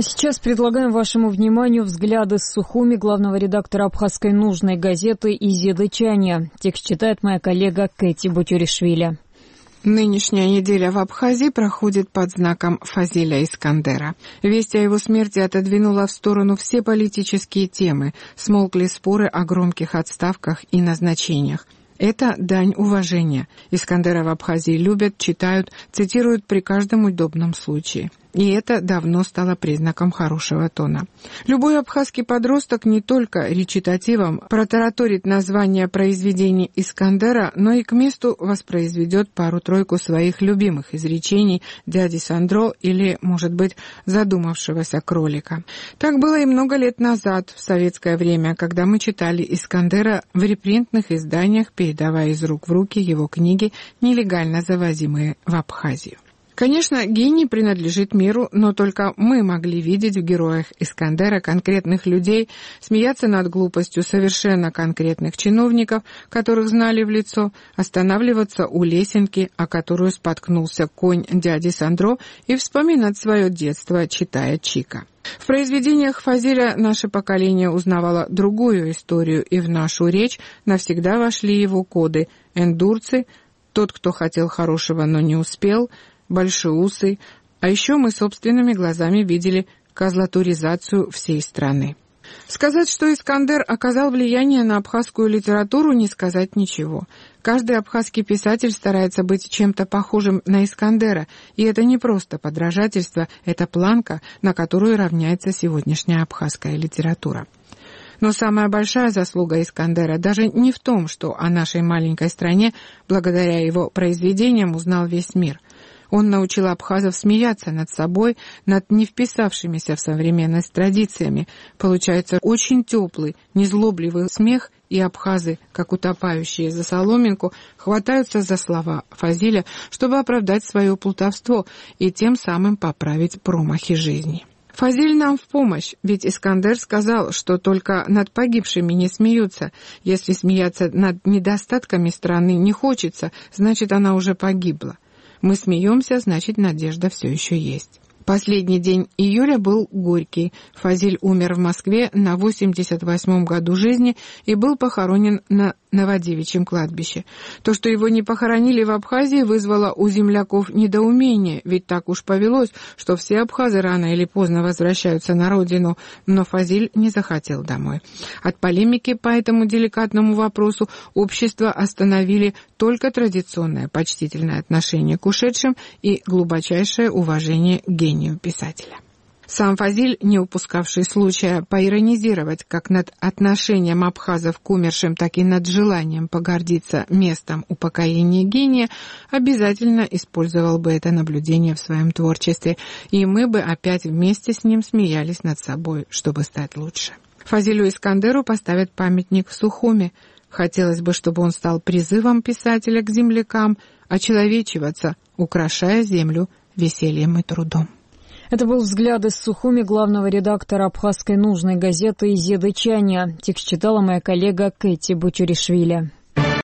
Сейчас предлагаем вашему вниманию взгляды с Сухуми главного редактора абхазской нужной газеты «Изедычане». Текст читает моя коллега Кэти Бутюришвили. Нынешняя неделя в Абхазии проходит под знаком Фазиля Искандера. Весть о его смерти отодвинула в сторону все политические темы, смолкли споры о громких отставках и назначениях. Это дань уважения. Искандера в Абхазии любят, читают, цитируют при каждом удобном случае. И это давно стало признаком хорошего тона. Любой абхазский подросток не только речитативом протараторит название произведений Искандера, но и к месту воспроизведет пару-тройку своих любимых изречений дяди Сандро или, может быть, задумавшегося кролика. Так было и много лет назад, в советское время, когда мы читали Искандера в репринтных изданиях, передавая из рук в руки его книги, нелегально завозимые в Абхазию. Конечно, гений принадлежит миру, но только мы могли видеть в героях Искандера конкретных людей, смеяться над глупостью совершенно конкретных чиновников, которых знали в лицо, останавливаться у лесенки, о которую споткнулся конь дяди Сандро, и вспоминать свое детство, читая Чика. В произведениях Фазиля наше поколение узнавало другую историю, и в нашу речь навсегда вошли его коды: эндурцы, тот, кто хотел хорошего, но не успел, большеусый, а еще мы собственными глазами видели козлатуризацию всей страны. Сказать, что Искандер оказал влияние на абхазскую литературу, не сказать ничего. Каждый абхазский писатель старается быть чем-то похожим на Искандера, и это не просто подражательство, это планка, на которую равняется сегодняшняя абхазская литература. Но самая большая заслуга Искандера даже не в том, что о нашей маленькой стране, благодаря его произведениям, узнал весь мир. Он научил абхазов смеяться над собой, над не вписавшимися в современность традициями. Получается очень теплый, незлобливый смех, и абхазы, как утопающие за соломинку, хватаются за слова Фазиля, чтобы оправдать свое плутовство и тем самым поправить промахи жизни. Фазиль нам в помощь, ведь Искандер сказал, что только над погибшими не смеются. Если смеяться над недостатками страны не хочется, значит, она уже погибла. Мы смеемся, значит, надежда все еще есть. Последний день июля был горький. Фазиль умер в Москве на 88-м году жизни и был похоронен на Новодевичьем кладбище. То, что его не похоронили в Абхазии, вызвало у земляков недоумение, ведь так уж повелось, что все абхазы рано или поздно возвращаются на родину, но Фазиль не захотел домой. От полемики по этому деликатному вопросу общество остановили только традиционное почтительное отношение к ушедшим и глубочайшее уважение к гению писателя. Сам Фазиль, не упускавший случая поиронизировать как над отношением абхазов к умершим, так и над желанием погордиться местом упокоения гения, обязательно использовал бы это наблюдение в своем творчестве, и мы бы опять вместе с ним смеялись над собой, чтобы стать лучше. Фазилю Искандеру поставят памятник в Сухуми. Хотелось бы, чтобы он стал призывом писателя к землякам очеловечиваться, украшая землю весельем и трудом. Это был взгляд из Сухуми главного редактора абхазской нужной газеты «Изедычане». Текст читала моя коллега Кэти Бутюришвили.